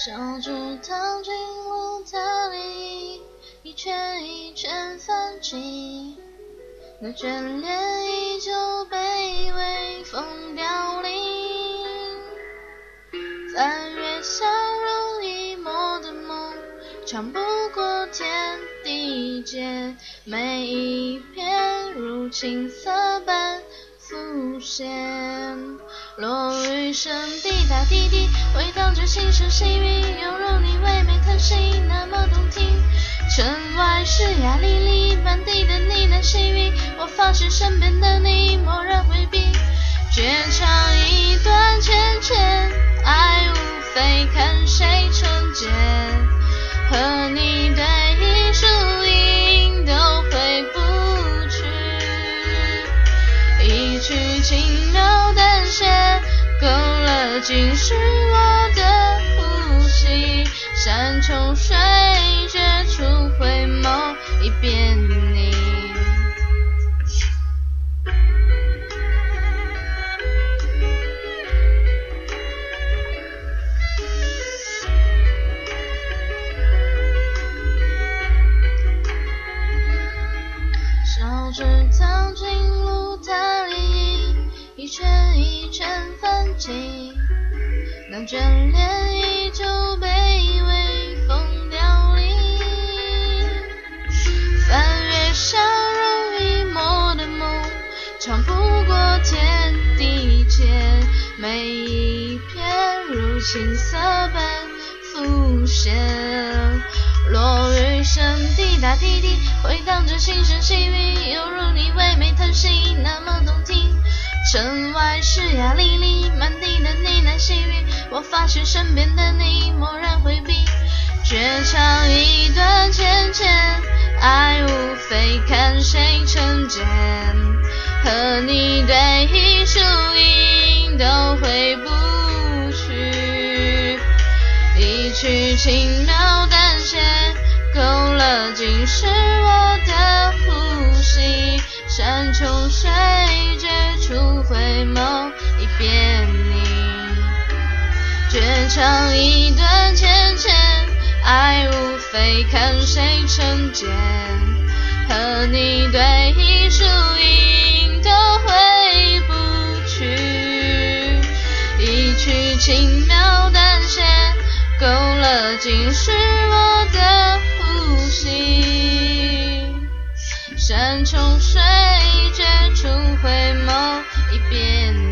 小竹躺进炉塔里，一圈一圈泛起，那眷恋依旧被微风凋零。翻越相濡以沫的梦，长不过天地间，每一片如青色般浮现。落雨声滴答滴滴，回荡着心声细语，犹如你唯美叹息，那么动听。城外湿哑沥沥，满地的呢喃细语，我发现身边的你蓦然回避。绝唱一段浅浅，爱无非看谁纯洁，和你对弈输赢都回不去。一曲轻描淡写，勾勒尽是我的呼吸。山穷水绝处回眸，一遍你。小竹躺进炉塔里，一圈一圈泛起，那眷恋依旧被微风凋零。翻越相濡以沫的梦，长不过天地间，每一片如青色般浮现。落雨声滴答滴滴，回荡着心声细语，犹如你唯美叹息，那么动听。城外湿哑沥沥，满地的呢喃细语，我发现身边的你蓦然回避。绝唱一段浅浅，爱无非看谁成茧，和你对弈输赢都回不去。一曲轻描淡写，勾勒尽是我的呼吸。山穷水绝处回眸，一遍你。绝唱一段浅浅，爱无非看谁成茧，和你对弈输赢都回不去。一曲轻描淡写，勾勒尽是我的呼吸。山穷水绝处回眸，一遍